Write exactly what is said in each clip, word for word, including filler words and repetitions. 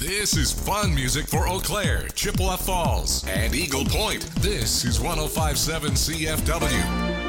This is fun music for Eau Claire, Chippewa Falls, and Eagle Point. This is one oh five point seven C F W.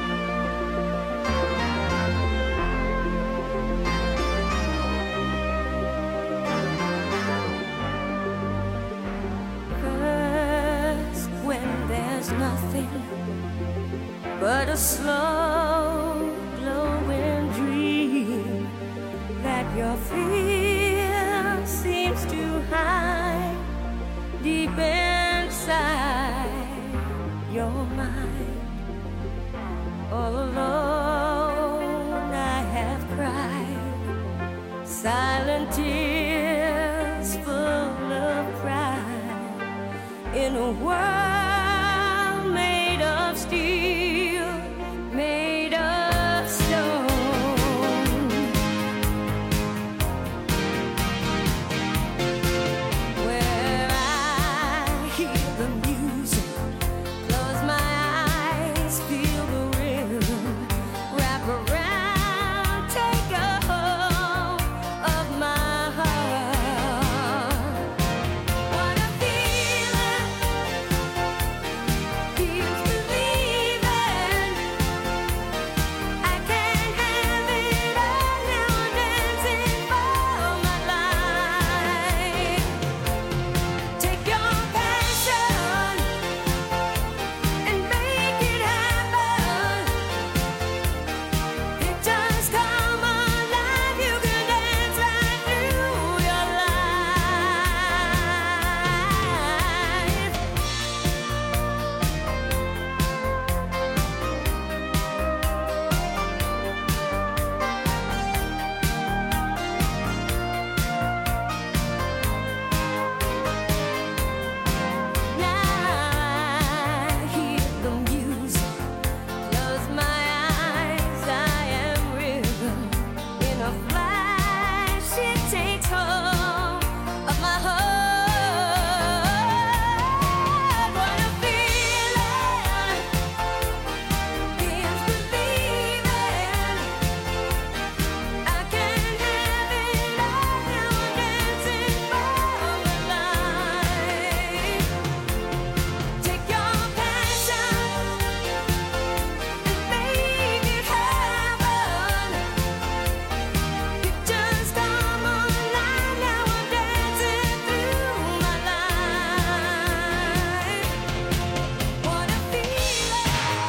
But a slow, glowing dream that your fear seems to hide deep inside your mind. All alone I have cried silent tears full of pride in a world made of steel, made of stone. Where I hear the music, close my eyes, feel the rhythm, wrap around, take a hold of my heart. What a feeling, feels believing. I can't have it all now, I'm dancing for my life. Take your passion and make it happen. It just come alive, you can dance right through your life. Now I hear the music, close my eyes, I am rhythm. In a flash, it takes hold of my heart. What a feeling, feels believing. I can't have it all now, I'm dancing for my life. Take your passion and make it happen. It just come alive, now I'm dancing through my life. What a feeling.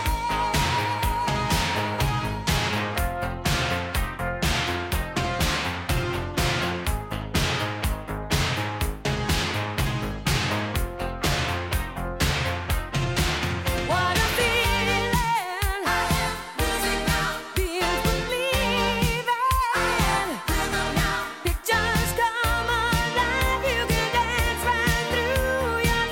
What a feeling. I am music now. Feels believing. I am rhythm now. It just come alive. You can dance right through your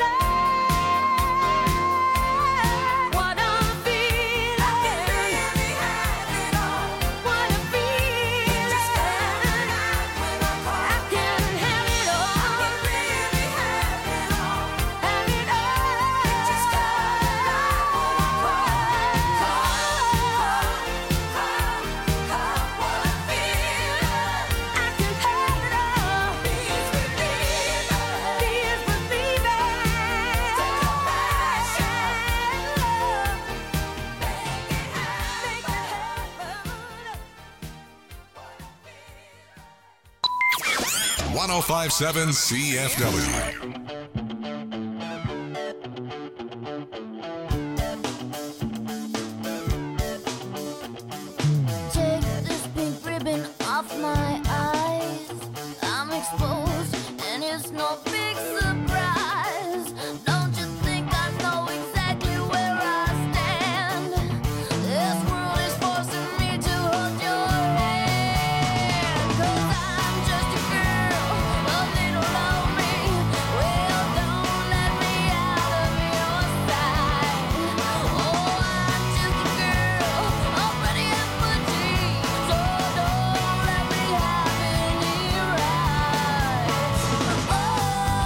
life. What a feeling. I can really have it all. What a feeling. Just come alive when I call. I can have it all. I can really have it all. Have it all. It just come alive when I call. Call, call, call, call. What a feeling. I can have it all. Feels believing. Feels believing. Take your passion. Make it happen. one oh five point seven C F W. Take this pink ribbon off my eyes. I'm exposed, and it's no big surprise. Don't you think I know exactly where I stand? This world is forcing me to hold your hand. 'Cause I'm just a girl, a little lonely. Well, don't let me out of your sight. Oh, I'm just a girl, already at my dreams. So don't let me have any rights. Oh,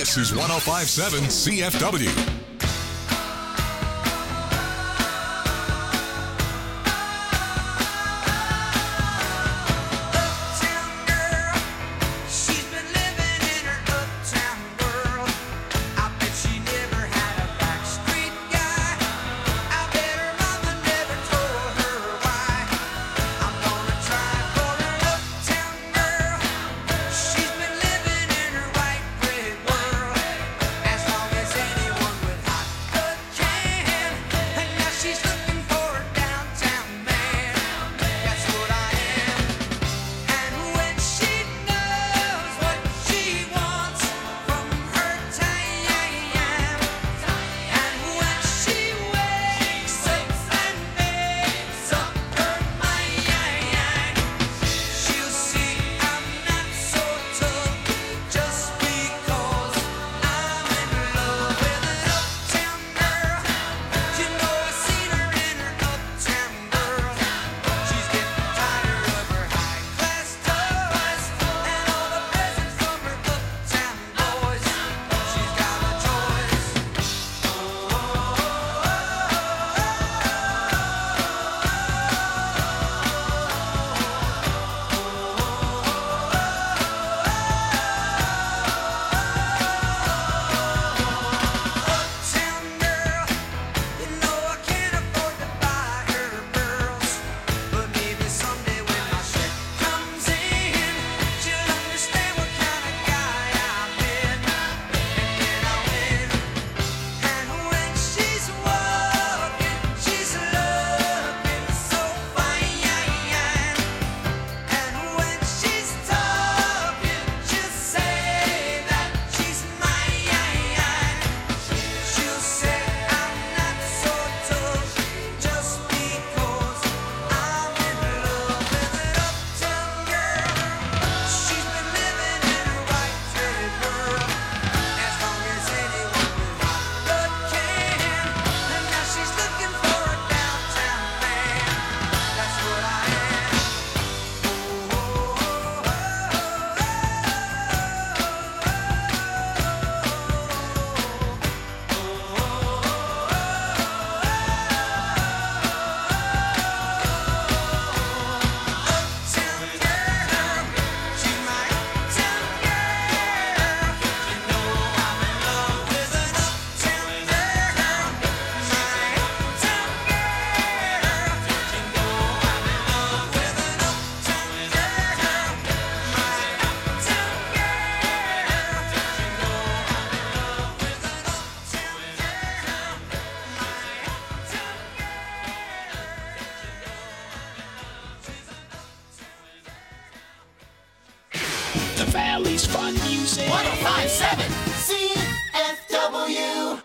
This is one oh five point seven C F W. The Valley's fun music. one oh five point seven C F W.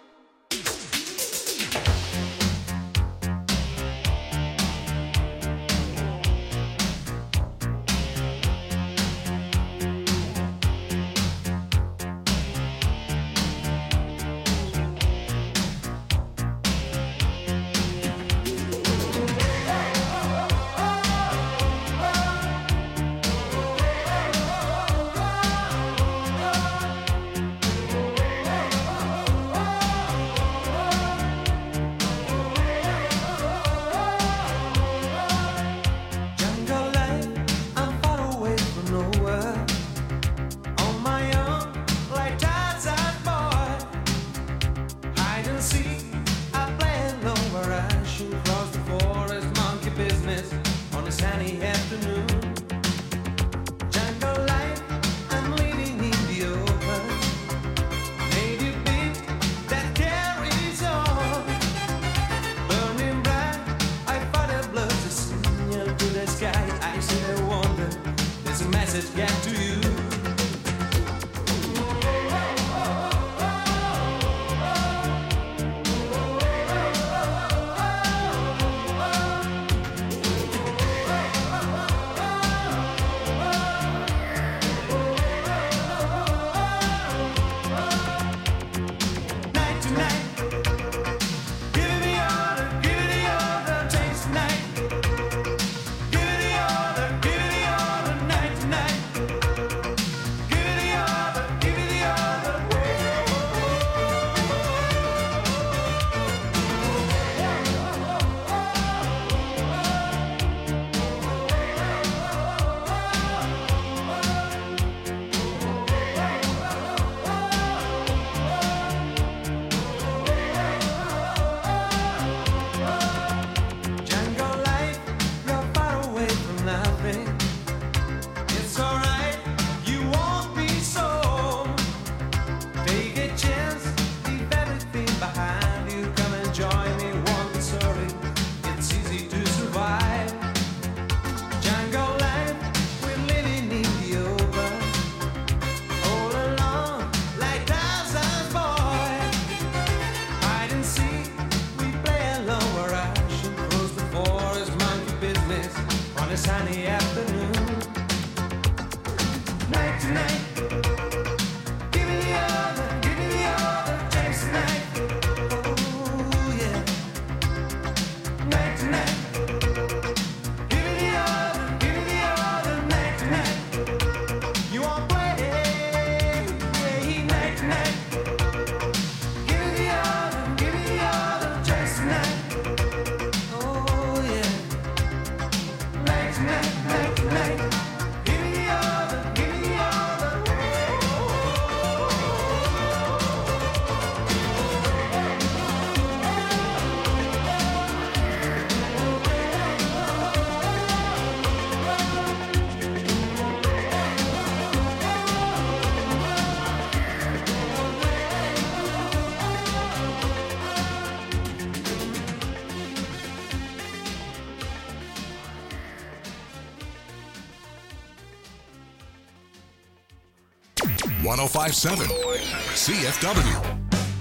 one oh five point seven C F W.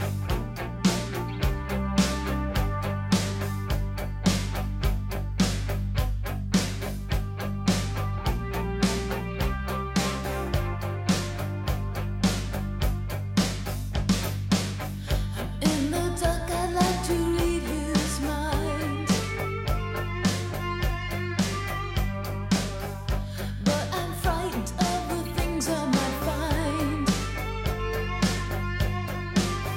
In the dark, I like to read his mind, but I'm frightened of the things I might find.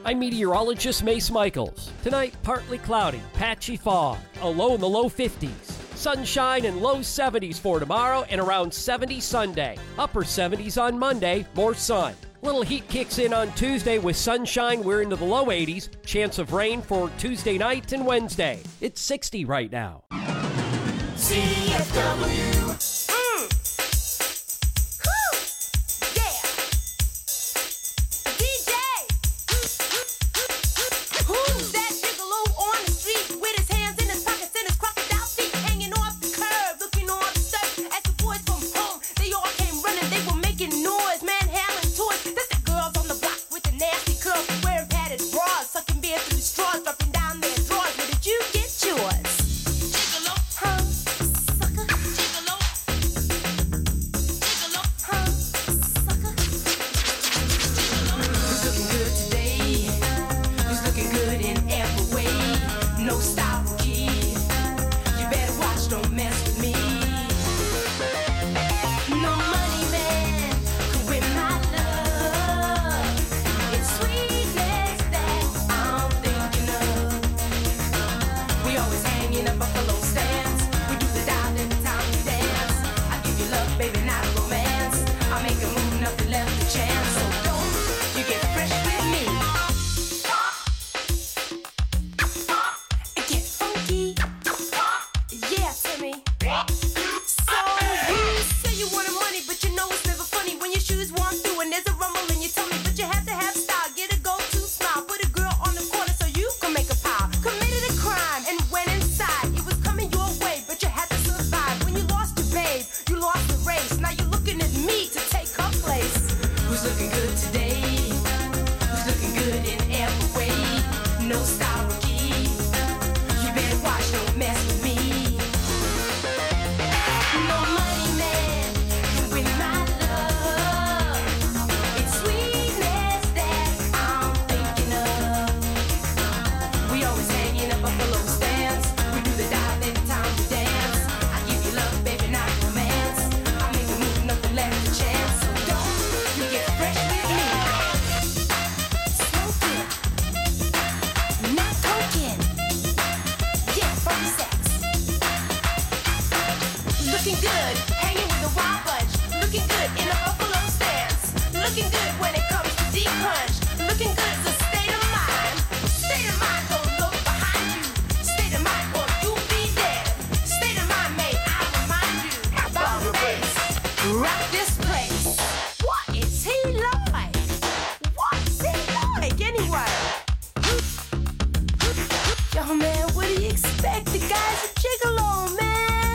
I'm meteorologist Mace Michaels. Tonight, partly cloudy, patchy fog, a low in the low fifties. Sunshine and low seventies for tomorrow and around seventy Sunday. Upper seventies on Monday, more sun. Little heat kicks in on Tuesday with sunshine. We're into the low eighties. Chance of rain for Tuesday night and Wednesday. It's sixty right now. C F W. Mm. Whew. Yeah. D J. Who's that gigolo on the street with his hands in his pockets and his crocodile feet hanging off the curb, looking all absurd? As the boys from home, they all came running. They were making noise, manhandling toys. That's the girls on the block with the nasty curls, wearing padded bras, sucking beer through straws, dropping down their drawers. Where did you get yours? Gigolo, huh? Sucker. Gigolo. Gigolo, huh? Sucker. Who's looking good today? Who's looking good in every way? No style rookie. You better watch, don't mess with me. No money man could win my love. It's sweetness that I'm thinking of. We always hang in a buffalo stance. We do the dial every time we dance. I give you love, baby, not romance. I make a move, nothing left to chance. So don't you get fresh with me. Get funky. Yeah, Timmy. So you say you wanted money, but you know it's never funny when your shoes warm through and there's a rumble in your tummy. But you have to have style, get a go-to smile, put a girl on the corner so you can make a pile. Committed a crime and went inside. It was coming your way, but you had to survive. When you lost your babe, you lost the race. Now you're looking at me to take her place. Who's looking good today? Who's looking good in every way? No style rookie. You better watch, don't mess with me. No money man can win my love. It's sweetness that I'm thinking of. We always hang in a buffalo stance. We do the dive every time we dance. I give you love, baby, not romance. I make a move, nothing left to chance. So don't you get fresh with me. Smoking, not token. Yeah, funky sex. Looking good, hanging with a wild bunch. Looking good in a buffalo stance. Looking good when it comes to deep punch. Looking good is a state of mind. State of mind, don't look behind you. State of mind, or you'll be dead. State of mind, may I remind you. About the bass, rock this place. What is he like? What's he like anyway? Yo, man, what do you expect? The guy's a gigolo, man.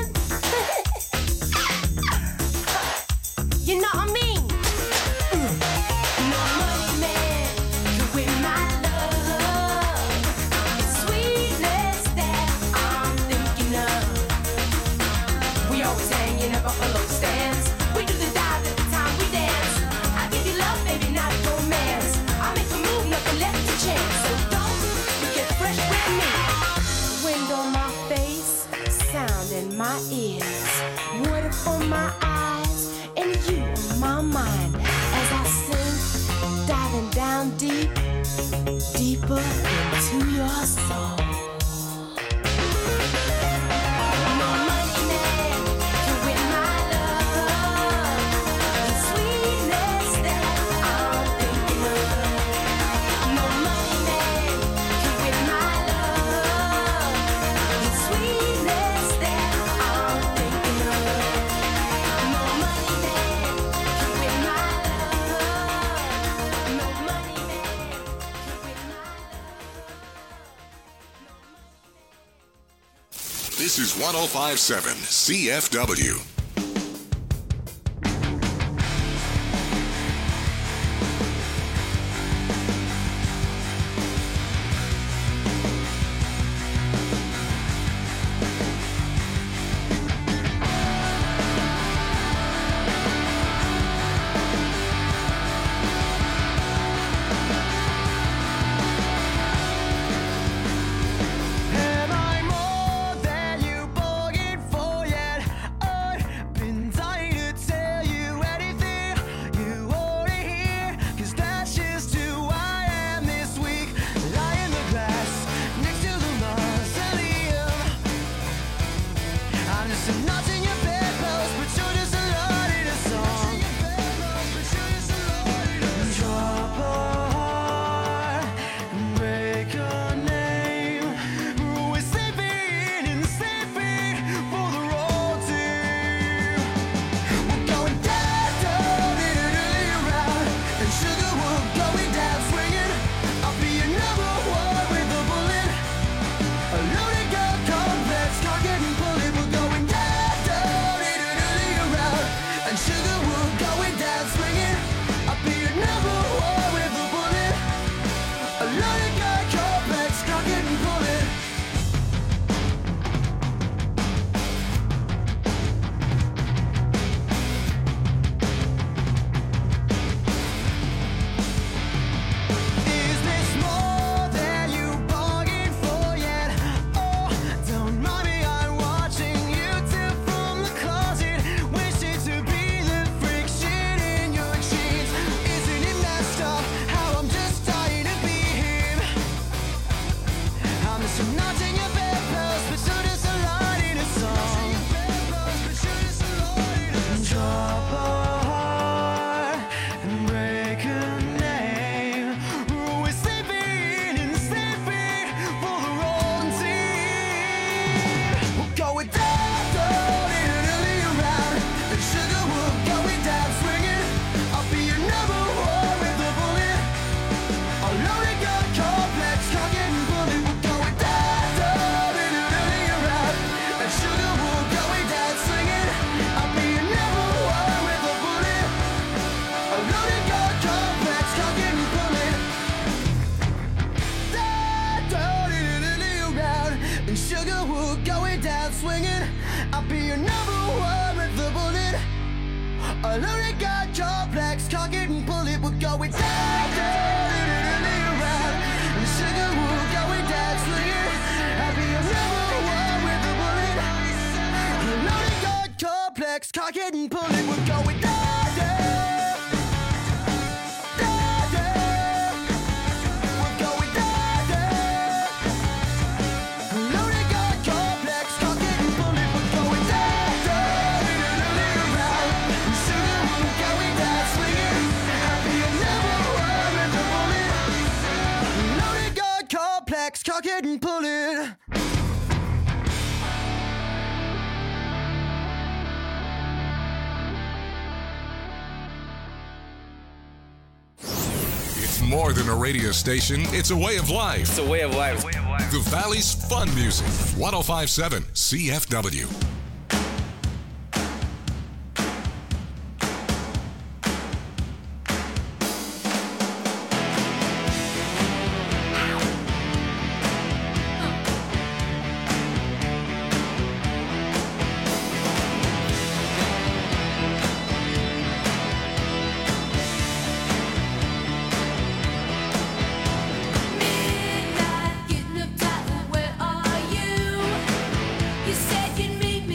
You know what I mean? Mm. No money man can win my love. It's sweetness that I'm thinking of. We always hang in a buffalo stance. We do the dive every time we dance. I give you love, baby, not romance. I make a move, nothing left to chance. So don't you get fresh with me. Wind on my face, sound in my ears, water for my eyes, and you on my mind. As I sing, diving down deep, deeper into your soul. No money man can win my love. The sweetness that I'm thinking of. No money man can win my love. The sweetness that I'm thinking of. No money man can win my love. No money man can win my love. This is one oh five point seven C F W. Am I more than you bargained for yet? Or swinging. I'll be your number one with the bullet. A loaded gun, complex, cock it and pull it. We're going down, down, around. And sugar, we're going down, swinging. I'll be your number one with the bullet. A loaded gun, complex, cock it and pull it. We're going down, down, down, down. We're going down, down. A loaded gun, complex, cock it and pull it. We're going down, down, around. And sugar, we're going down, swinging. I'll be your number one with the bullet. Loaded gun, complex, cock it and pull it. It's more than a radio station, it's a way of life. It's a way of life. The Valley's fun music. one oh five point seven C F W. Midnight, getting uptight, where are you? You said you'd meet me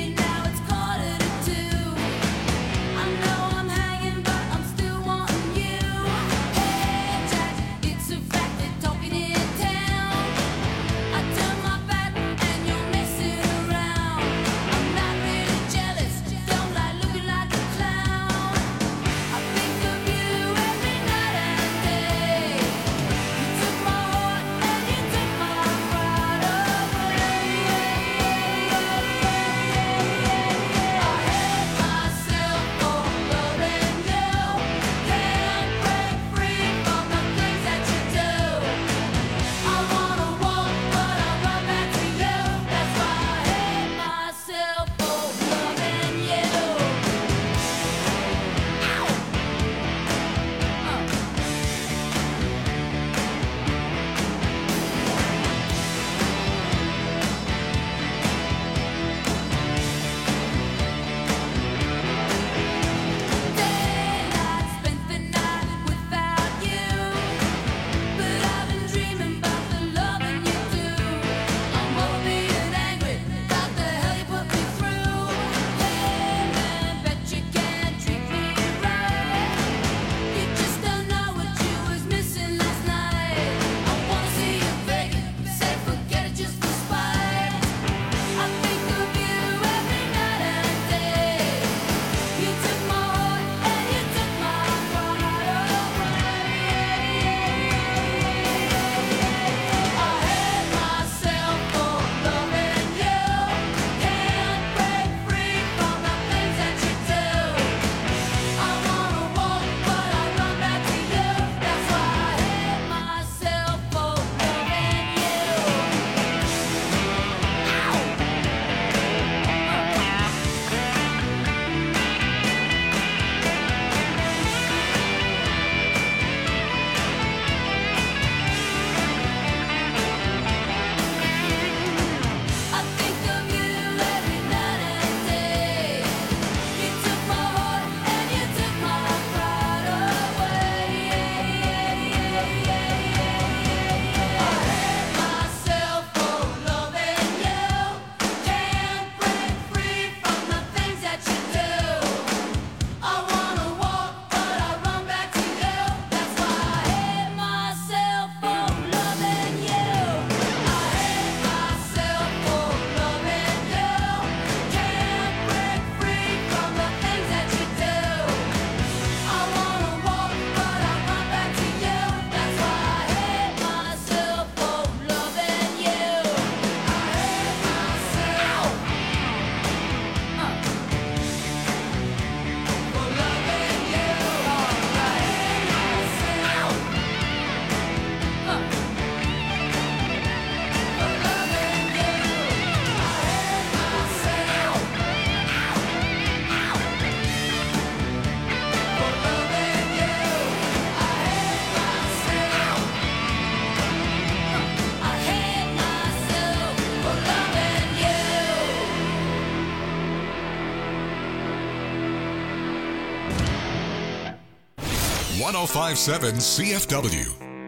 one oh five point seven C F W.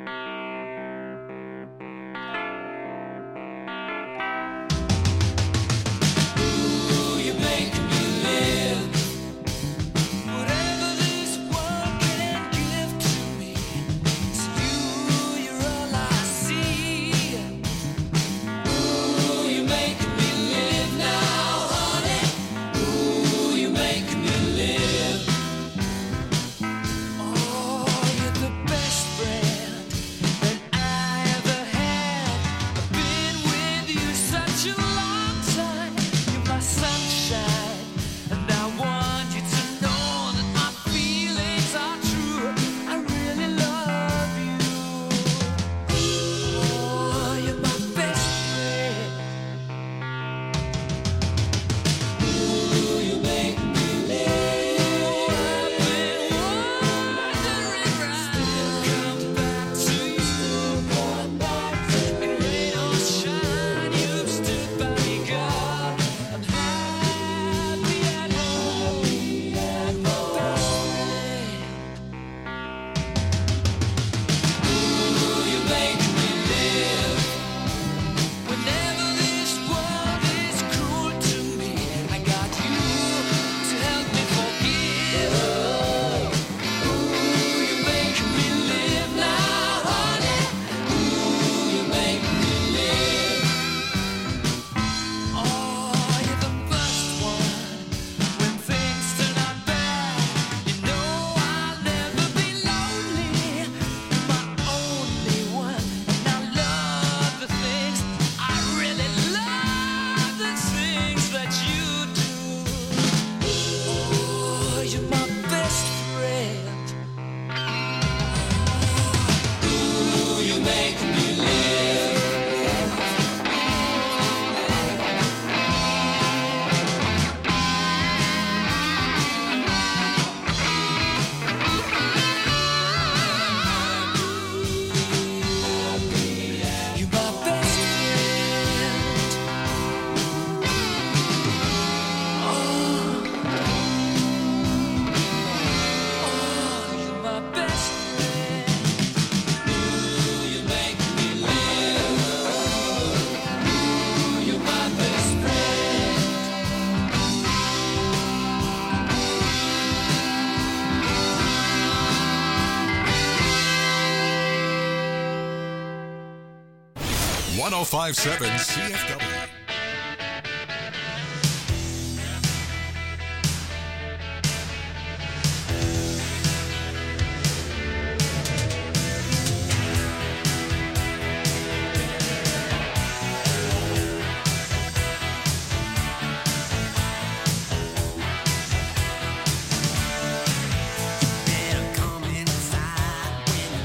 one oh five point seven C F W.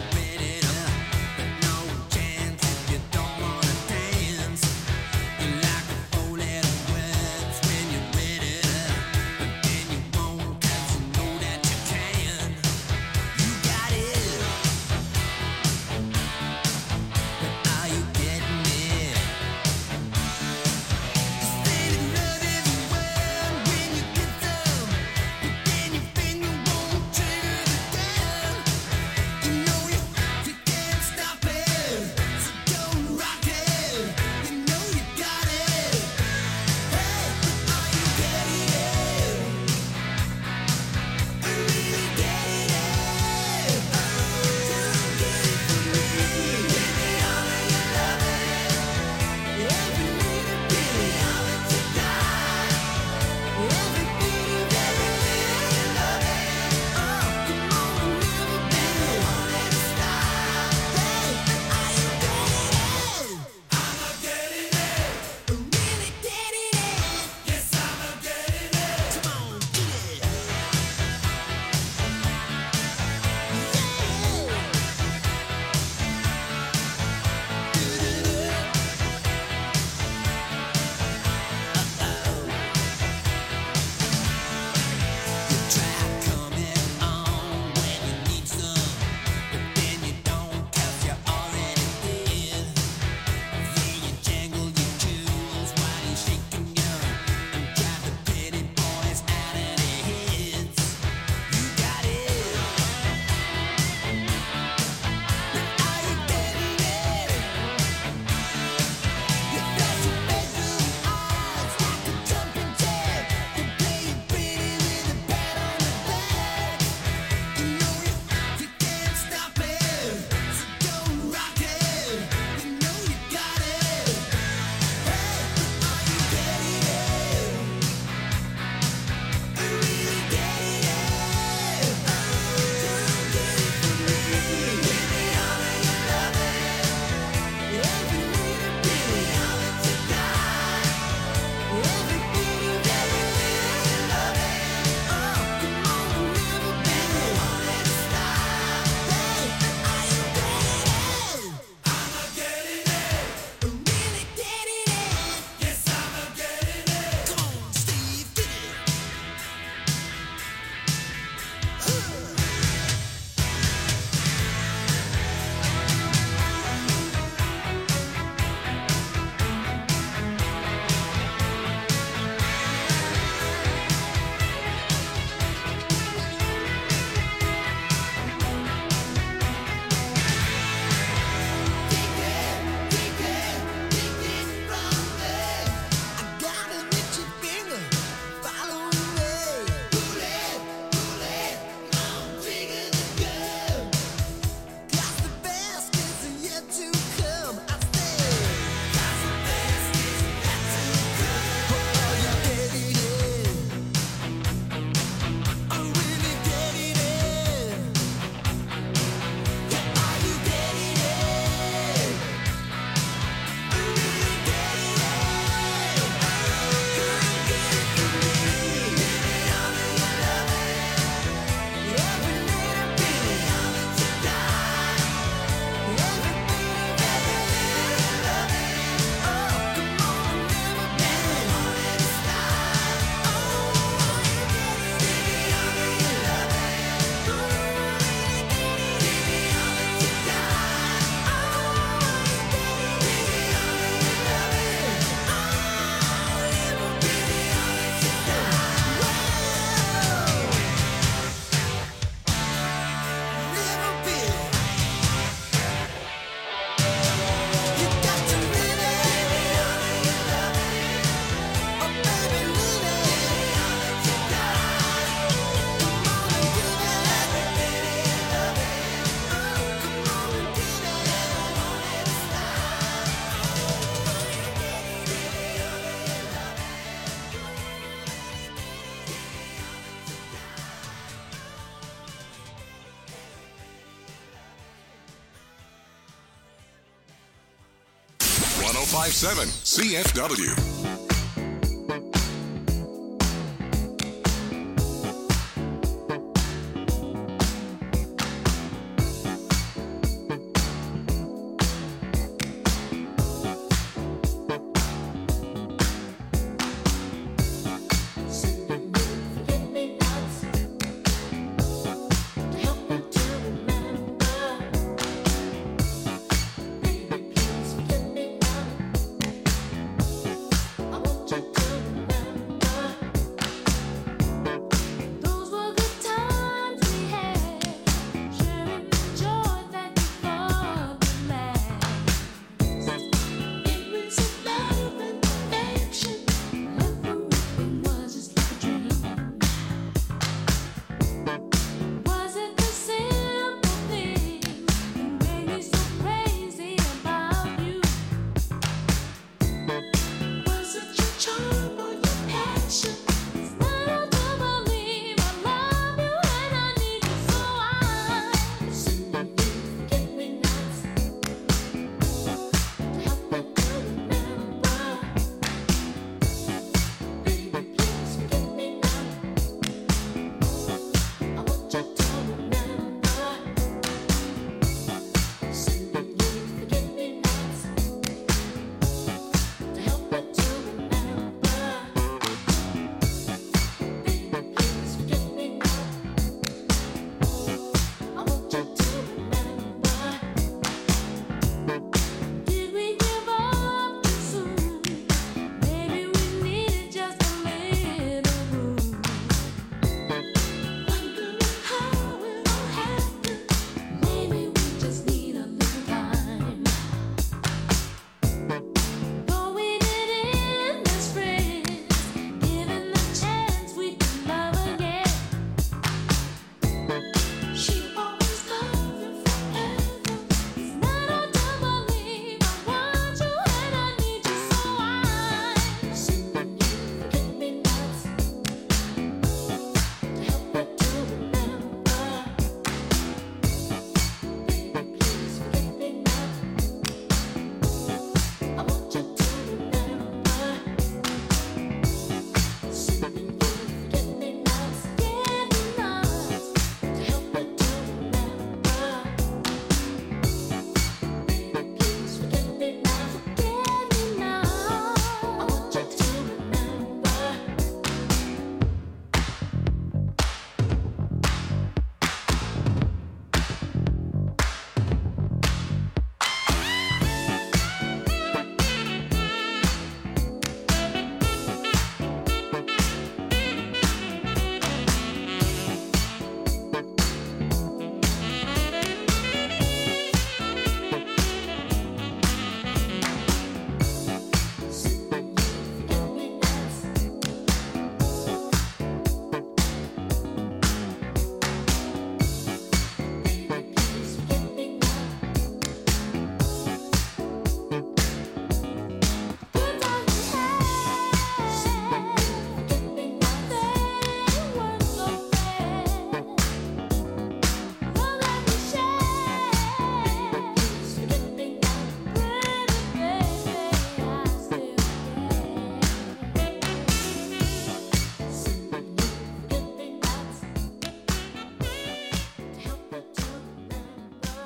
Come inside when you're ready to, but no chance if you don't wanna dance. oh five seven C F W. Those were the times we had, sharing the joy that before the last. Memories of love and affection, everything was just like a dream. Was it the simple things that made me so crazy about you? Was it your charm or your passion? It's not hard to believe I love you and I need you, so I'm sending you forget-me-nots to help me to remember. Baby, please forget me now. I want you to remember. Sending you forget-me-nots to help me to remember. Baby, please forget me now. I want you to remember. Did we give up too soon? Maybe we needed just a little room. Wondering how it all happened. Maybe we just need a little time. Though we did end as friends, given the chance we could love again. She always loved you forever. It's not hard to believe I want you and I need you, so I'm sending you forget-me-nots to help me to remember. Baby, please forget me now. I want you to remember. Sending you forget-me-nots, forget-me-nots to help me to remember. Baby, please forget me now, forget me now. I want you to remember. Sending you forget-me-nots. Baby, please forget me now. Good times we had. Sending you forget-me-nots. They weren't so bad. Love that we shared. Baby, please forget me now. Pretty baby, I still care. Sending you forget-me-nots to help me to remember.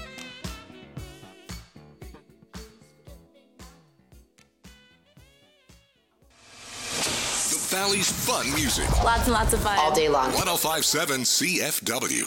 The Valley's fun music. Lots and lots of fun. All day long. one oh five point seven C F W.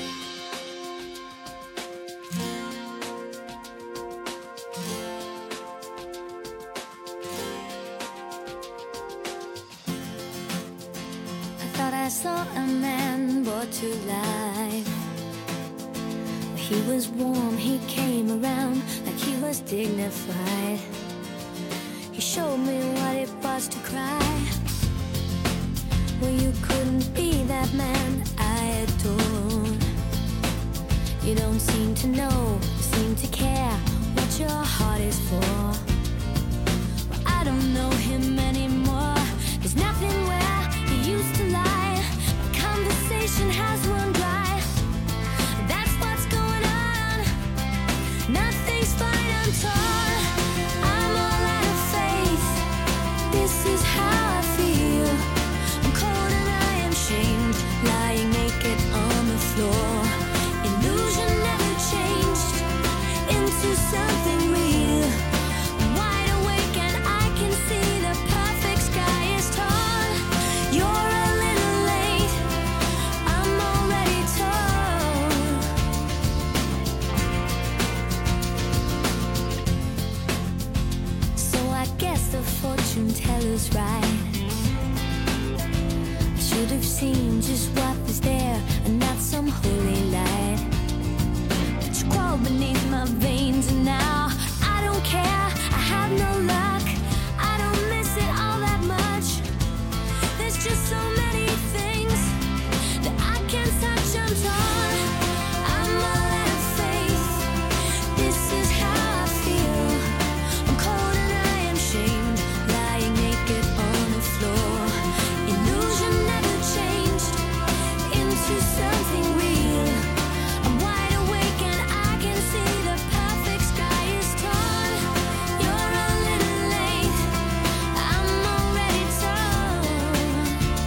I thought I saw a man brought to life. He was warm, he came around like he was dignified. He showed me what it was to cry. Well, you couldn't be that man I adored. You don't seem to know, seem to care what your heart is for. Well, I don't know him anymore. There's nothing where he used to lie. Conversation has run dry. That's what's going on. Nothing's fine, I'm torn. I'm all was right. I should have seen just what was there and not some holy light. But you crawled beneath my veins and now I don't care. I have no luck. I don't miss it all that much. There's just so many things that I can't touch. I'm torn. I'm all out of faith. This is how I feel. I'm cold and I am shamed, lying naked on the floor. Illusion never changed into something real. I'm wide awake and I can see the perfect sky is torn. You're a little late. I'm already torn.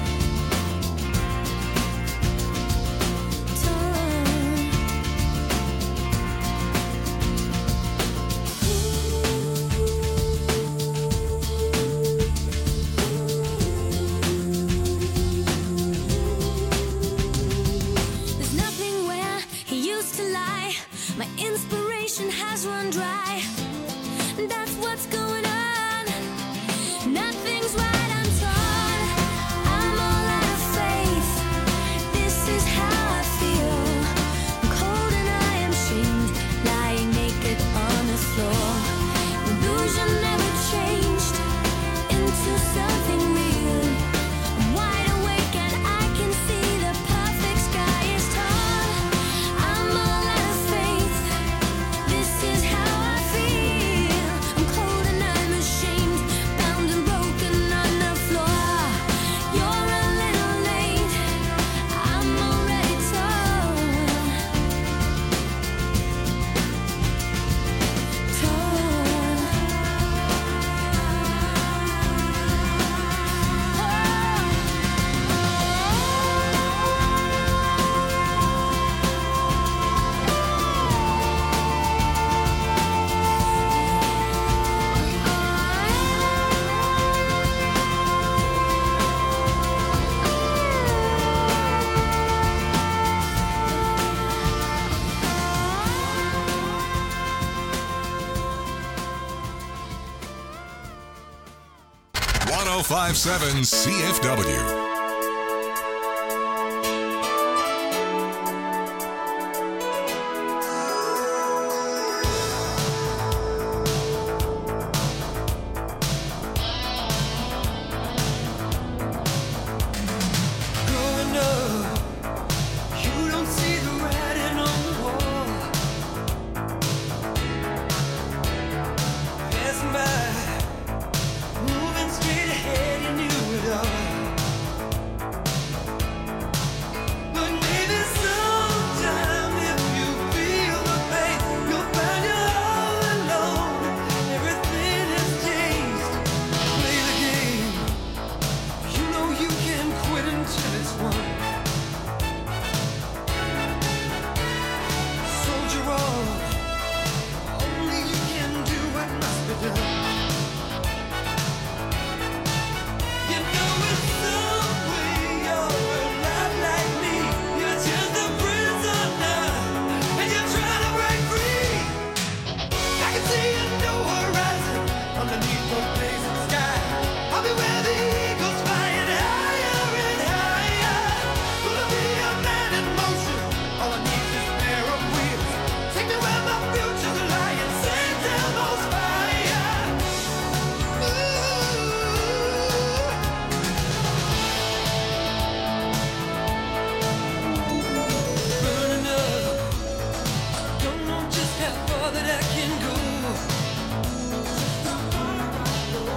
There's nothing where he used to lie. My inspiration has run dry. That's what's going on. Nothing's right, I'm torn. I'm all out of faith. This is how I feel. I'm cold and I am shamed, lying naked on the floor. Illusion never changed into something real. I'm wide awake and I can see the perfect sky is torn. I'm all out of faith. This is how I feel. I'm cold and I'm ashamed, bound and broken on the floor. You're a little late. I'm already torn. one oh five point seven C F W. Growing up, you don't see the writing on the wall. Passing by, moving straight ahead, you knew it all. But maybe sometime if you feel the pain, you'll find you're all alone. Everything has changed. Play the game. You know you can quit until it's won. Soldier on. Only you can do what must be done. You know in some way you're a lot like me. You're just a prisoner, and you're trying to break free. I can see a new horizon underneath the blazing sky. I'll be where the eagles flying higher and higher. Gonna be a man in motion. All I need is a pair of wheels. Take me where my future's lying. Saint Elmo's fire. Ooh. Burning up. Don't know just how far that I can go.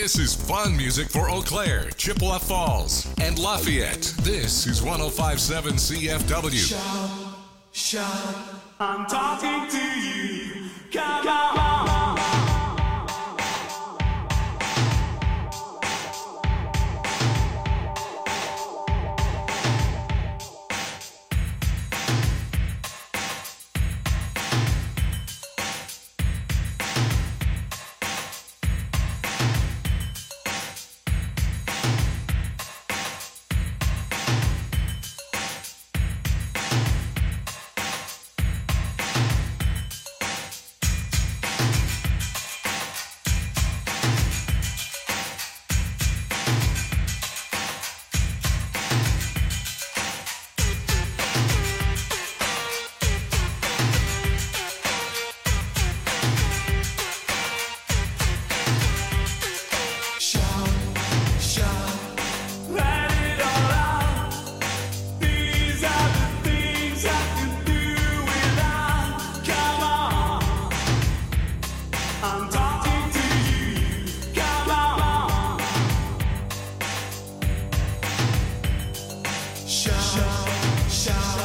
This is fun music for Eau Claire, Chippewa Falls, and Lafayette. This is one oh five point seven C F W. Shout, shout, I'm talking to you. Come on. Shout, shout.